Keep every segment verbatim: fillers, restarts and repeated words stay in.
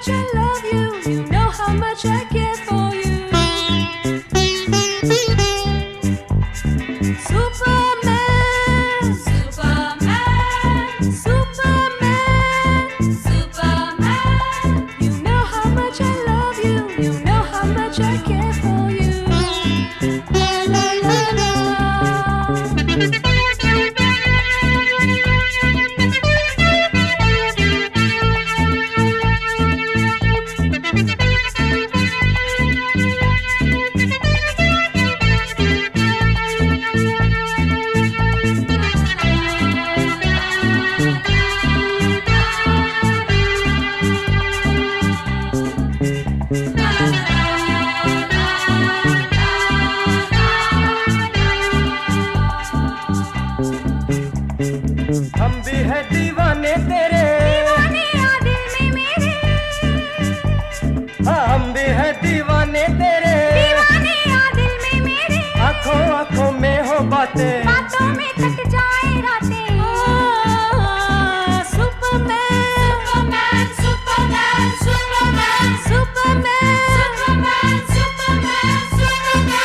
much I love you. You know how much I care for you. Superman, Superman, Superman, Superman. You know how much I love you. You know how much I care for you. La la la la. हम भी है दीवाने तेरे, दीवाने आ दिल में मेरे। हाँ हम भी है दीवाने तेरे, दीवाने आ दिल में मेरे। आँखों आँखों में हो बातें, बातों में कट जाए रातें। Superman, superman, superman, superman, superman, superman, superman,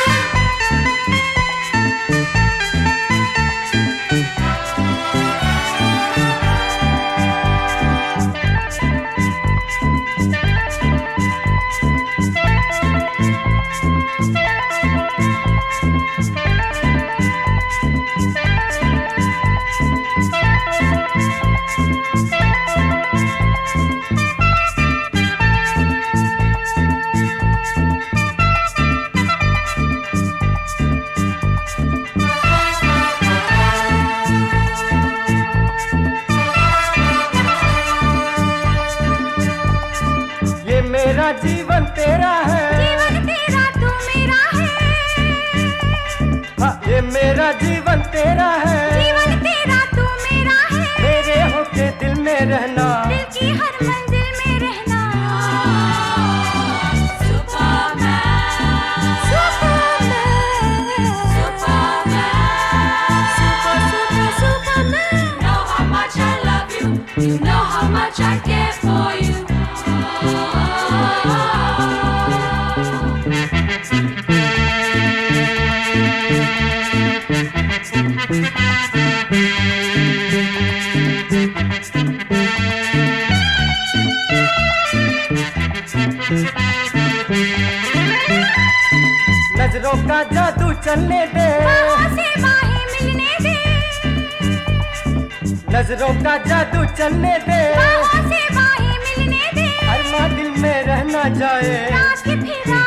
मेरा जीवन तेरा है, जीवन तेरा तू मेरा है। हाँ ये मेरा जीवन तेरा है, जीवन तेरा तू मेरा है। मेरे होके दिल में रहना, दिल की हर मंजिल में रहना। Superman, superman, superman, super super superman. Know how much I love you. You know how much I care for you. नजरों का जादू चलने दे, बाहों से बाहें मिलने दे। नजरों का जादू चलने दे, बाहों से बाहें मिलने दे। हर माँ दिल में रहना जाए। रात के फिर